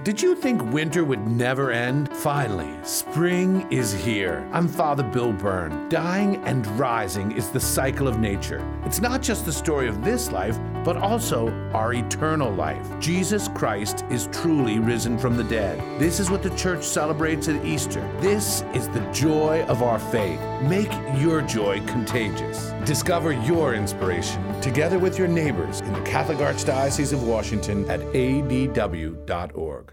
Did you think winter would never end? Finally, spring is here. I'm Father Bill Byrne. Dying and rising is the cycle of nature. It's not just the story of this life, but also our eternal life. Jesus Christ is truly risen from the dead. This is what the church celebrates at Easter. This is the joy of our faith. Make your joy contagious. Discover your inspiration together with your neighbors in the Catholic Archdiocese of Washington at adw.org.